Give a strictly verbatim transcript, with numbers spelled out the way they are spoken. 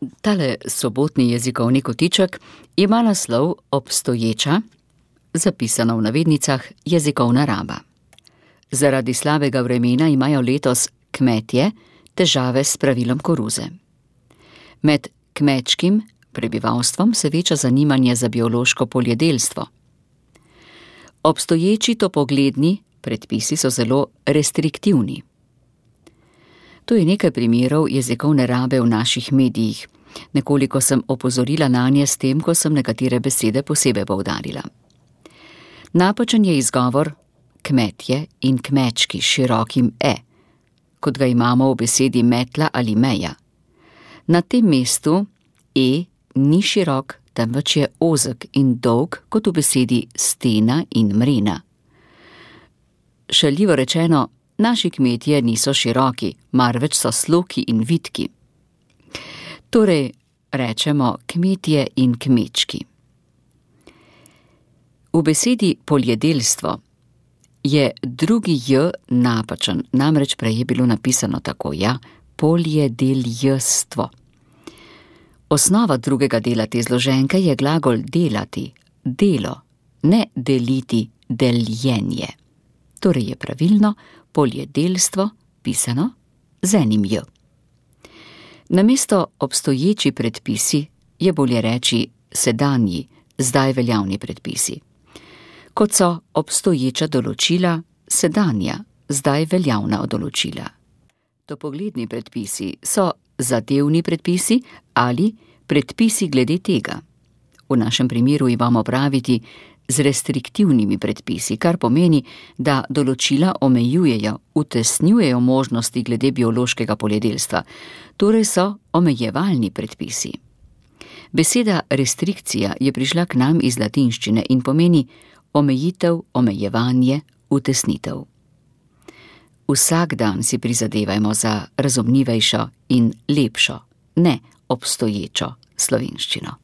Tale sobotni jezikovni kotiček ima naslov Obstoječa, zapisano v navednicah, jezikovna raba. Zaradi slabega vremena imajo letos kmetje težave s pravilom koruze. Med kmečkim prebivalstvom se veča zanimanje za biološko poljedelstvo. Obstoječi topogledni predpisi so zelo restriktivni. To je nekaj primerov jezikovne rabe v naših medijih. Nekoliko sem opozorila nanje s tem, ko sem nekatere besede posebej poudarila. Napačen je izgovor kmetje in kmečki s širokim e, kot ga imamo v besedi metla ali meja. Na tem mestu e ni širok, temveč je ozek in dolg, kot v besedi stena in mrena. Šaljivo rečeno, naši kmetje niso široki, marveč so sloki in vitki. Torej, rečemo kmetje in kmečki. V besedi poljedelstvo je drugi j napačen, namreč prej je bilo napisano tako, ja, poljedeljestvo. Osnova drugega dela te zloženke je glagol delati, delo, ne deliti, deljenje. Torej je pravilno poljedelstvo pisano z enim j. Namesto obstoječi predpisi je bolje reči sedanji, zdaj veljavni predpisi. Kot so obstoječa določila, sedanja, zdaj veljavna določila. Topogledni predpisi so zadevni predpisi ali predpisi glede tega. V našem primeru imamo opraviti z restriktivnimi predpisi, kar pomeni, da določila omejujejo, utesnjujejo možnosti glede biološkega poljedelstva, torej so omejevalni predpisi. Beseda restrikcija je prišla k nam iz latinščine in pomeni omejitev, omejevanje, utesnitev. Vsak dan si prizadevajmo za razumljivejšo in lepšo, ne obstoječo slovenščino.